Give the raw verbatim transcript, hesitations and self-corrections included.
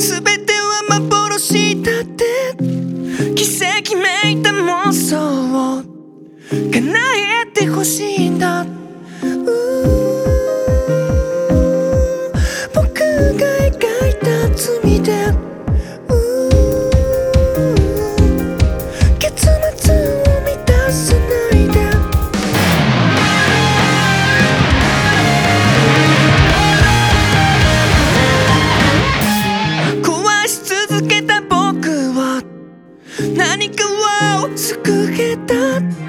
全ては幻だって奇跡めいた妄想を叶えてほしいんだ。僕が描いた罪で結末を満たさないで。壊し続けた僕は何かを救えた。